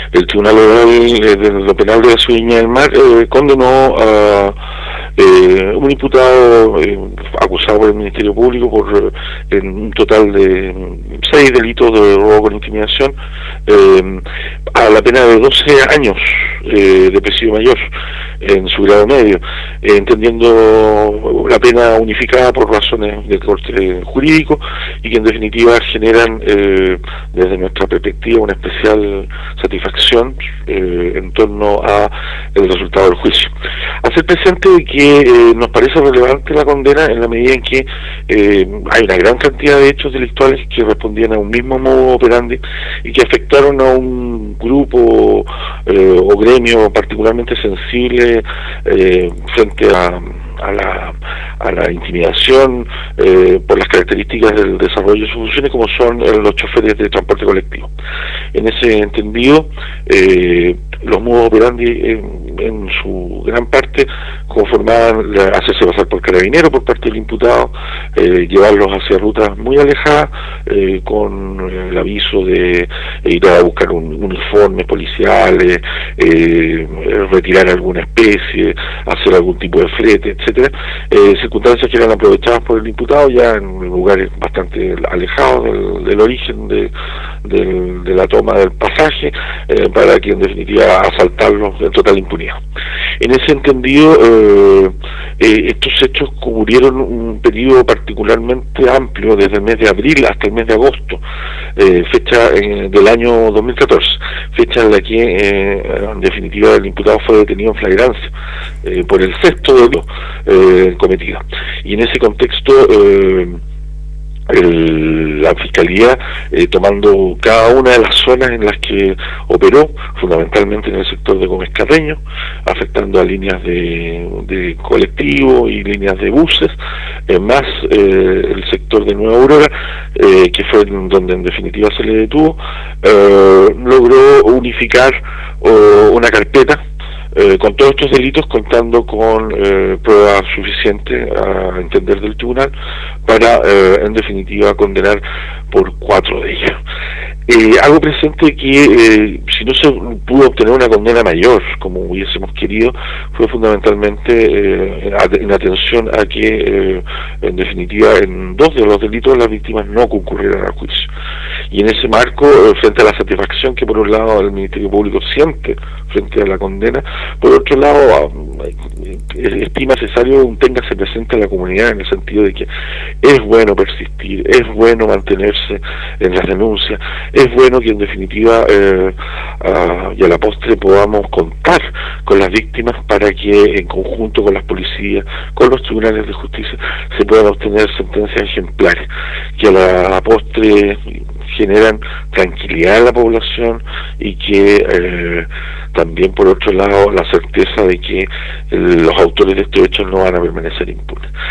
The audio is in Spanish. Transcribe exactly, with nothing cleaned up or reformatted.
el Tribunal Oral eh, de lo Penal de la Ciudad de Viña del Mar eh, condenó a eh, un imputado eh, acusado por el Ministerio Público por eh, en un total de seis delitos de robo con intimidación eh, a la pena de doce años eh, de presidio mayor en su grado medio, eh, entendiendo la pena unificada por razones de corte jurídico y que en definitiva generan eh, desde nuestra perspectiva una especial satisfacción eh, en torno a el resultado del juicio. Hacer presente de que eh, nos parece relevante la condena en la medida en que eh, hay una gran cantidad de hechos delictuales que respondían a un mismo modo operandi y que afectaron a un grupo eh, o gremio particularmente sensible eh, frente a a la, a la intimidación eh, por las características del desarrollo de sus funciones, como son eh, los choferes de transporte colectivo. En ese entendido, eh, los modos operandi en, en su gran parte conformaban la, hacerse pasar por carabinero por parte del imputado, eh, llevarlos hacia rutas muy alejadas eh, con el aviso de ir a buscar un, uniformes policiales, eh, retirar alguna especie, hacer algún tipo de flete, etcétera, eh, circunstancias que eran aprovechadas por el imputado ya en lugares bastante alejados del, del origen de, del, de la toma del pasaje, eh, para que en definitiva asaltarlos en total impunidad. En ese entendido, eh, eh, estos hechos cubrieron un periodo particularmente amplio desde el mes de abril hasta el mes de agosto, eh, fecha eh, del año dos mil catorce, fecha en la que eh, en definitiva el imputado fue detenido en flagrancia eh, por el sexto delito eh, cometido. Y en ese contexto eh, El, la Fiscalía, eh, tomando cada una de las zonas en las que operó, fundamentalmente en el sector de Gómez Carreño, afectando a líneas de, de colectivo y líneas de buses, eh, más eh, el sector de Nueva Aurora, eh, que fue donde en definitiva se le detuvo, eh, logró unificar oh, una carpeta Eh, con todos estos delitos, contando con eh, pruebas suficientes a entender del tribunal para eh, en definitiva condenar por cuatro de ellos. Eh, hago presente que eh, si no se pudo obtener una condena mayor como hubiésemos querido, fue fundamentalmente eh, en atención a que eh, en definitiva en dos de los delitos las víctimas no concurrieran al juicio, y en ese marco, eh, frente a la satisfacción que por un lado el Ministerio Público siente frente a la condena, por otro lado eh, estima necesario un téngase presente a la comunidad, en el sentido de que es bueno persistir, es bueno mantenerse en las denuncias, es bueno que en definitiva eh, a, y a la postre podamos contar con las víctimas para que en conjunto con las policías, con los tribunales de justicia, se puedan obtener sentencias ejemplares que a la, a la postre generan tranquilidad en la población y que eh, también por otro lado la certeza de que eh, los autores de estos hechos no van a permanecer impunes.